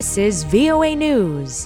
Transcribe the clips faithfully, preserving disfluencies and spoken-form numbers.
This is V O A News.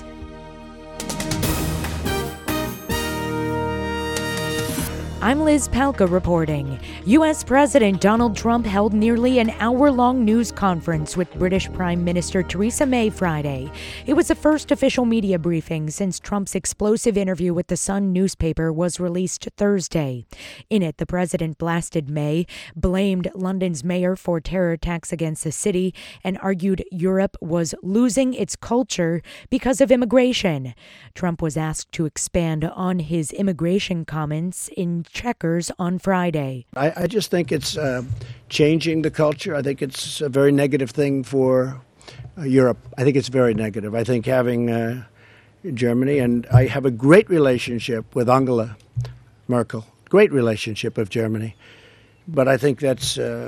I'm Liz Palka reporting. U S President Donald Trump held nearly an hour-long news conference with British Prime Minister Theresa May Friday. It was the first official media briefing since Trump's explosive interview with the Sun newspaper was released Thursday. In it, the president blasted May, blamed London's mayor for terror attacks against the city, and argued Europe was losing its culture because of immigration. Trump was asked to expand on his immigration comments in Chequers on Friday. I, I just think it's uh, changing the culture. I think it's a very negative thing for uh, Europe. I think it's very negative. I think having uh, Germany, and I have a great relationship with Angela Merkel, great relationship with Germany, but I think that's uh,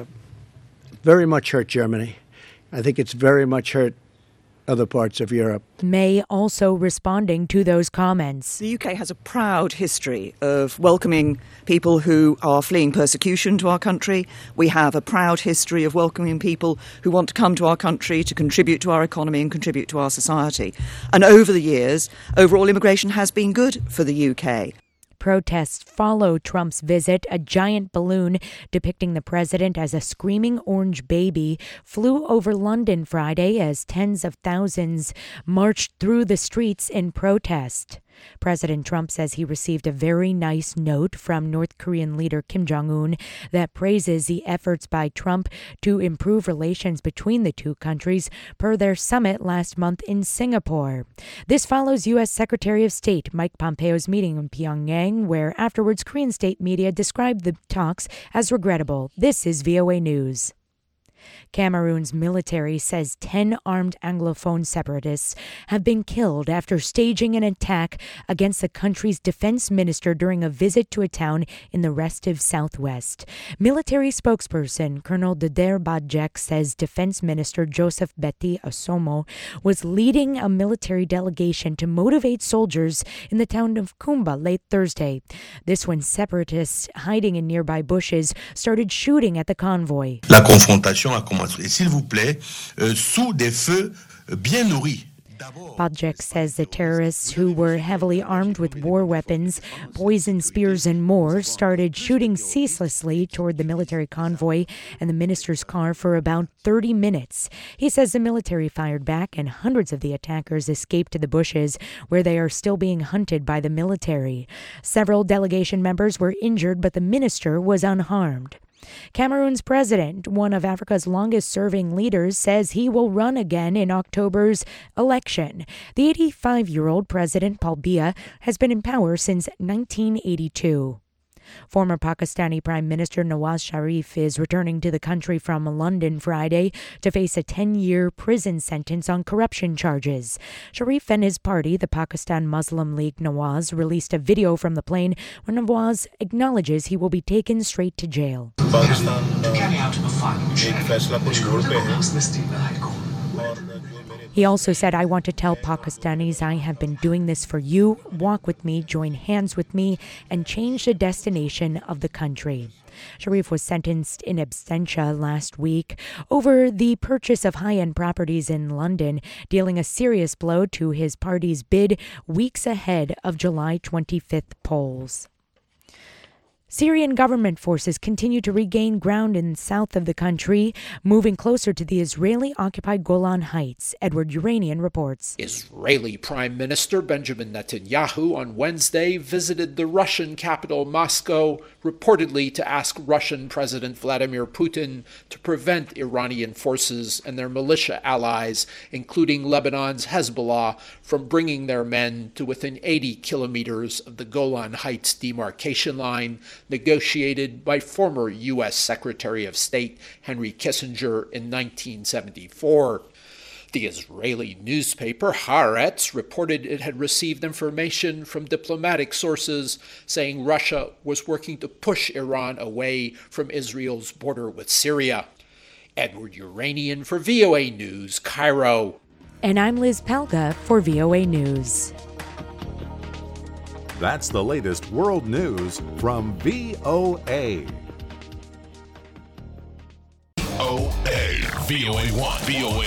very much hurt Germany. I think it's very much hurt other parts of Europe. May also responding to those comments. The U K has a proud history of welcoming people who are fleeing persecution to our country. We have a proud history of welcoming people who want to come to our country to contribute to our economy and contribute to our society. And over the years, overall immigration has been good for the U K. Protests followed Trump's visit. A giant balloon depicting the president as a screaming orange baby flew over London Friday as tens of thousands marched through the streets in protest. President Trump says he received a very nice note from North Korean leader Kim Jong-un that praises the efforts by Trump to improve relations between the two countries per their summit last month in Singapore. This follows U S Secretary of State Mike Pompeo's meeting in Pyongyang, where afterwards Korean state media described the talks as regrettable. This is V O A News. Cameroon's military says ten armed Anglophone separatists have been killed after staging an attack against the country's defense minister during a visit to a town in the restive southwest. Military spokesperson Colonel Deder Badjek says Defense Minister Joseph Betty Asomo was leading a military delegation to motivate soldiers in the town of Kumba late Thursday. This when separatists hiding in nearby bushes started shooting at the convoy. La confrontation a commencé. Et s'il vous plaît, euh, sous des feux bien nourris. Badjek says the terrorists, who were heavily armed with war weapons, poison spears and more, started shooting ceaselessly toward the military convoy and the minister's car for about thirty minutes. He says the military fired back and hundreds of the attackers escaped to the bushes, where they are still being hunted by the military. Several delegation members were injured, but the minister was unharmed. Cameroon's president, one of Africa's longest-serving leaders, says he will run again in October's election. The eighty-five-year-old president, Paul Biya, has been in power since nineteen eighty-two. Former Pakistani Prime Minister Nawaz Sharif is returning to the country from London Friday to face a ten-year prison sentence on corruption charges. Sharif and his party, the Pakistan Muslim League Nawaz, released a video from the plane where Nawaz acknowledges he will be taken straight to jail. He also said, "I want to tell Pakistanis I have been doing this for you. Walk with me, join hands with me, and change the destination of the country." Sharif was sentenced in absentia last week over the purchase of high-end properties in London, dealing a serious blow to his party's bid weeks ahead of July twenty-fifth polls. Syrian government forces continue to regain ground in the south of the country, moving closer to the Israeli-occupied Golan Heights. Edward Uranian reports. Israeli Prime Minister Benjamin Netanyahu on Wednesday visited the Russian capital Moscow, reportedly to ask Russian President Vladimir Putin to prevent Iranian forces and their militia allies, including Lebanon's Hezbollah, from bringing their men to within eighty kilometers of the Golan Heights demarcation line, negotiated by former U S Secretary of State Henry Kissinger in nineteen seventy-four. The Israeli newspaper Haaretz reported it had received information from diplomatic sources saying Russia was working to push Iran away from Israel's border with Syria. Edward Uranian for V O A News, Cairo. And I'm Liz Palka for V O A News. That's the latest world news from V O A. O A. V O A one. V O A